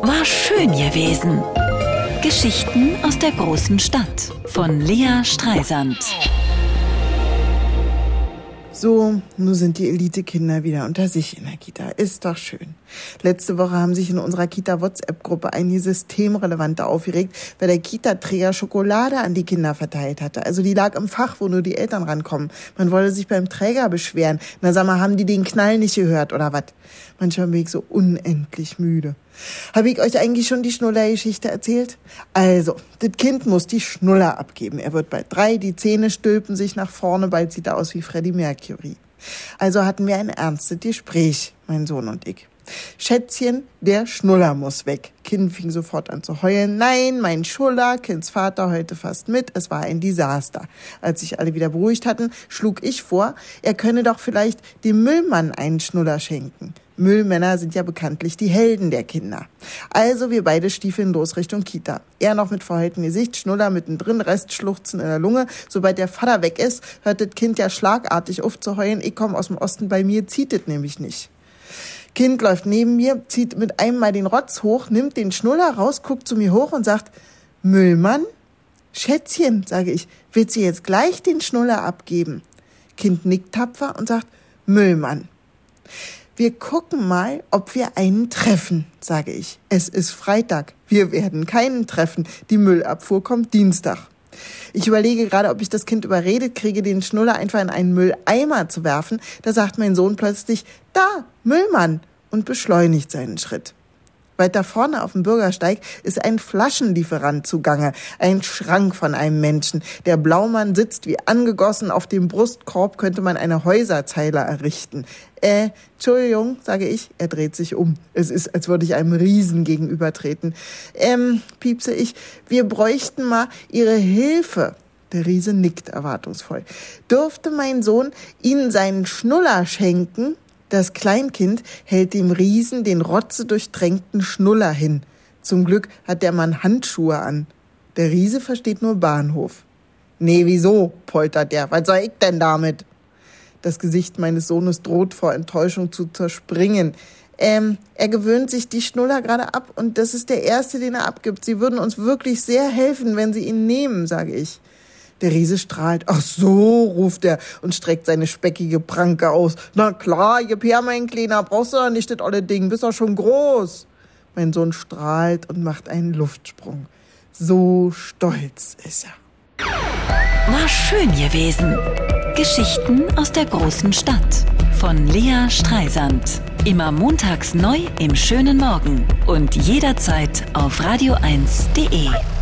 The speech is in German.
War schön gewesen. Geschichten aus der großen Stadt von Lea Streisand. So, nun sind die Elite-Kinder wieder unter sich in der Kita. Ist doch schön. Letzte Woche haben sich in unserer Kita-WhatsApp-Gruppe einige Systemrelevante aufgeregt, weil der Kita-Träger Schokolade an die Kinder verteilt hatte. Also die lag im Fach, wo nur die Eltern rankommen. Man wollte sich beim Träger beschweren. Na sag mal, haben die den Knall nicht gehört oder was? Manchmal bin ich so unendlich müde. Habe ich euch eigentlich schon die Schnuller-Geschichte erzählt? Also, das Kind muss die Schnuller abgeben. Er wird bald 3, die Zähne stülpen sich nach vorne, bald sieht er aus wie Freddie Mercury. Also hatten wir ein ernstes Gespräch, mein Sohn und ich. Schätzchen, der Schnuller muss weg. Kind fing sofort an zu heulen. Nein, mein Schuller, Kinds Vater heulte fast mit. Es war ein Desaster. Als sich alle wieder beruhigt hatten, schlug ich vor, er könne doch vielleicht dem Müllmann einen Schnuller schenken. Müllmänner sind ja bekanntlich die Helden der Kinder. Also wir beide stiefeln los Richtung Kita. Er noch mit verheultem Gesicht, Schnuller mittendrin, Restschluchzen in der Lunge. Sobald der Vater weg ist, hört das Kind ja schlagartig auf zu heulen. Ich komme aus dem Osten, bei mir zieht es nämlich nicht. Kind läuft neben mir, zieht mit einem Mal den Rotz hoch, nimmt den Schnuller raus, guckt zu mir hoch und sagt, Müllmann? Schätzchen, sage ich, willst du jetzt gleich den Schnuller abgeben? Kind nickt tapfer und sagt, Müllmann. Wir gucken mal, ob wir einen treffen, sage ich. Es ist Freitag, wir werden keinen treffen, die Müllabfuhr kommt Dienstag. Ich überlege gerade, ob ich das Kind überredet kriege, den Schnuller einfach in einen Mülleimer zu werfen. Da sagt mein Sohn plötzlich, da, Müllmann, und beschleunigt seinen Schritt. Weiter vorne auf dem Bürgersteig ist ein Flaschenlieferant zugange, ein Schrank von einem Menschen. Der Blaumann sitzt wie angegossen, auf dem Brustkorb könnte man eine Häuserzeile errichten. Entschuldigung, sage ich, er dreht sich um. Es ist, als würde ich einem Riesen gegenübertreten. Piepse ich, wir bräuchten mal Ihre Hilfe. Der Riese nickt erwartungsvoll. Dürfte mein Sohn Ihnen seinen Schnuller schenken? Das Kleinkind hält dem Riesen den rotzedurchtränkten Schnuller hin. Zum Glück hat der Mann Handschuhe an. Der Riese versteht nur Bahnhof. Nee, wieso, poltert der. Was soll ich denn damit? Das Gesicht meines Sohnes droht vor Enttäuschung zu zerspringen. Er gewöhnt sich die Schnuller gerade ab und das ist der erste, den er abgibt. Sie würden uns wirklich sehr helfen, wenn Sie ihn nehmen, sage ich. Der Riese strahlt. Ach so, ruft er und streckt seine speckige Pranke aus. Na klar, gib her, mein Kleiner, brauchst du doch nicht das olle Ding, bist doch schon groß. Mein Sohn strahlt und macht einen Luftsprung. So stolz ist er. War schön gewesen. Geschichten aus der großen Stadt von Lea Streisand. Immer montags neu im schönen Morgen und jederzeit auf radio1.de.